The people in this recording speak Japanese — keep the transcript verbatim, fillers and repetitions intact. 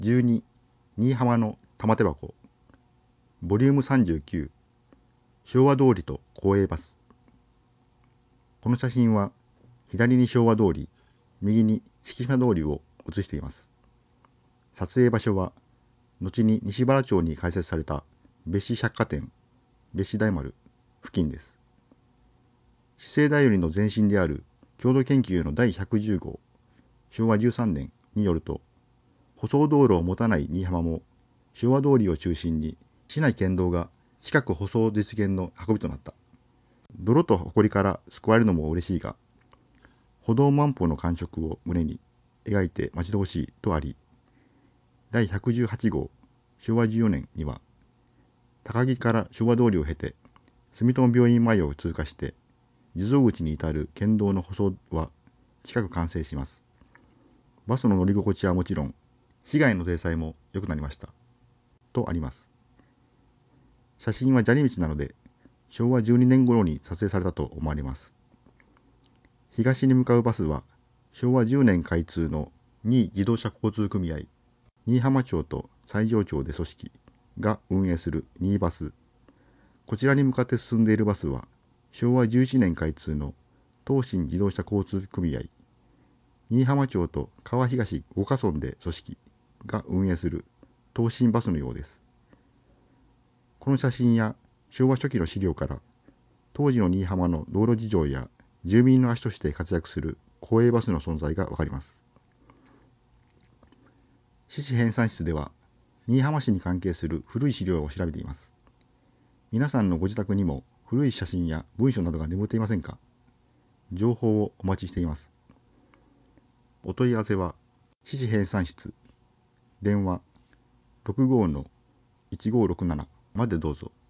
じゅうに、新居浜の玉手箱、ボリュームさんじゅうきゅう、昭和通りと公営バス。この写真は、左に昭和通り、右に敷島通りを写しています。撮影場所は、後に西原町に開設された別紙百貨店、別紙大丸付近です。市政だよりの前身である郷土研究の第ひゃくじゅう号、昭和じゅうさんねんによると、舗装道路を持たない新居浜も、昭和通りを中心に市内県道が近く舗装実現の運びとなった。泥と埃から救われるのも嬉しいが、歩道万歩の感触を胸に描いて待ち遠しいとあり、第ひゃくじゅうはち号、昭和じゅうよねんには、高木から昭和通りを経て、住友病院前を通過して、地蔵口に至る県道の舗装は近く完成します。バスの乗り心地はもちろん、市街の体裁も良くなりました。とあります。写真は砂利道なので、昭和じゅうにねん頃に撮影されたと思われます。東に向かうバスは、昭和じゅうねん開通のにい自動車交通組合、新居浜町と西条町で組織が運営するにいバス。こちらに向かって進んでいるバスは、昭和じゅういちねん開通の東進自動車交通組合、新居浜町と川東五ヶ村で組織が運営する東進バスのようです。この写真や昭和初期の資料から、当時の新居浜の道路事情や住民の足として活躍する公営バスの存在がわかります。市史編纂室では、新居浜市に関係する古い資料を調べています。皆さんのご自宅にも古い写真や文書などが眠っていませんか？情報をお待ちしています。お問い合わせは、市史編纂室、電話 ろくごーのいちごーろくなな までどうぞ。